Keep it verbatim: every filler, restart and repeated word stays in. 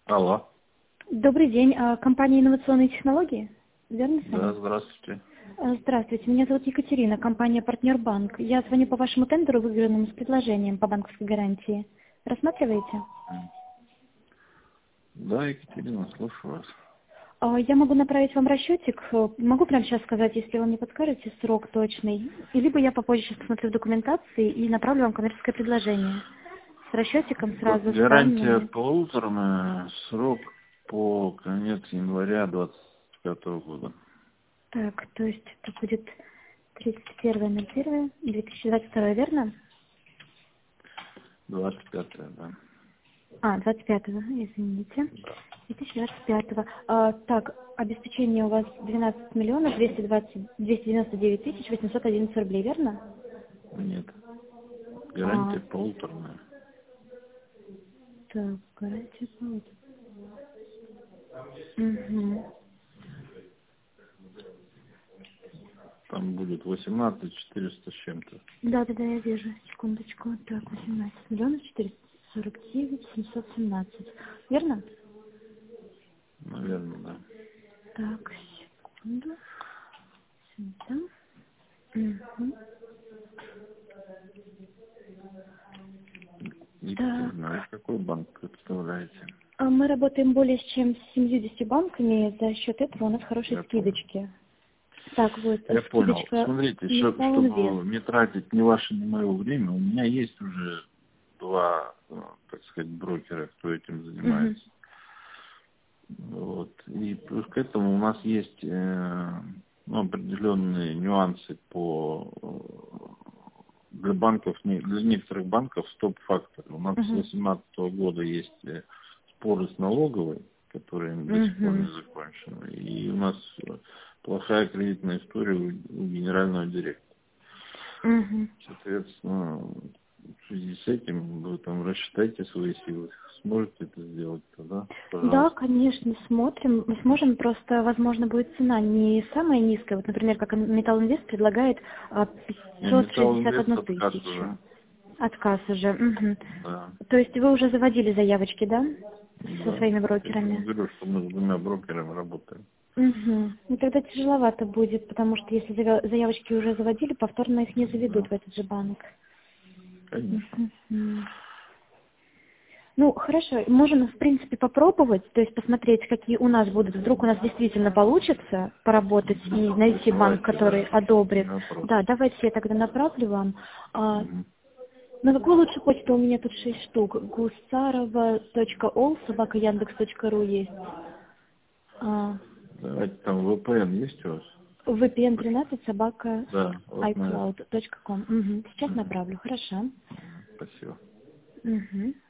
Алло. Добрый день. А, Компания «Инновационные технологии». Верно, Саня? Да, здравствуйте. А, Здравствуйте. Меня зовут Екатерина, компания «Партнер Банк». Я звоню по вашему тендеру, выигранному с предложением по банковской гарантии. Рассматриваете? Да, Екатерина, слушаю вас. А, Я могу направить вам расчетик. Э, Могу прямо сейчас сказать, если вы не подскажете срок точный. И либо я попозже сейчас посмотрю в документации и направлю вам коммерческое предложение. С расчетиком Вот сразу, с гарантия данными. полуторная, срок по конец января двадцать пятого года. Так, то есть это будет тридцать первое ноль первое две тысячи двадцать второе, верно? двадцать пятое, да. А, двадцать пятого, извините. Да. две тысячи двадцать пятого. А, так, обеспечение у вас двенадцать миллионов двести двадцать двести девяносто девять тысяч восемьсот одиннадцать рублей, верно? Нет. А, Гарантия полуторная. так, гарантия будет. Угу. Там будет восемнадцать четыреста с чем-то. Да, да, да, я вижу. Секундочку. Так, восемнадцать миллионов четыреста сорок девять семьсот семнадцать. Верно? Наверное, да. Так, секунду. Сюда. Угу. Екатерина, Так. вы какой банк представляете? А мы работаем более чем с семьюдесятью банками, за счет этого у нас хорошие Я понял. скидочки. Так вот, Я понял. скидочка Смотрите, на чтоб- Саунвест. чтобы не тратить ни ваше, ни мое время, у меня есть уже два, э, так сказать, брокера, кто этим Угу. занимается. Вот. И плюс к этому у нас есть э, ну, определенные нюансы по э, для банков, не- для некоторых банков стоп-фактор. У нас с две Угу. тысячи восемнадцатого года есть э, споры с налоговой, которые до сих пор Угу. не закончены. И у нас э, плохая кредитная история у, у генерального директора. Угу. Соответственно, в связи с этим вы там рассчитайте свои силы. Сможете это сделать тогда? Да, Пожалуйста. конечно, смотрим. Мы сможем, просто, возможно, будет цена не самая низкая. Вот, например, как Металл Инвест предлагает а, Не, пятьсот Металл шестьдесят Инвест одну отказ уже. тысячу. Отказ уже. Мгм. Да. То есть вы уже заводили заявочки, да? Со Да. своими Я же брокерами? говорю, что мы с двумя брокерами работаем. Угу. Ну тогда тяжеловато будет, потому что если завя- заявочки уже заводили, повторно их не заведут Да. в этот же банк. Конечно. Мгм. Ну, хорошо, можем, в принципе, попробовать, то есть посмотреть, какие у нас будут. Вдруг у нас действительно получится поработать и найти банк, Присылайте, который да. одобрит. Не вопрос. Да, давайте я тогда направлю вам. А, Мгм. на какую лучше почту? У меня тут шесть штук. гусарова точка ол собака яндекс точка ру есть. А, Давайте там вэ пэ эн есть у вас? ви пи эн тринадцать собака Да, вот на это. айклауд точка ком. Мгм. Сейчас Мгм. направлю, хорошо. Спасибо. Мгм.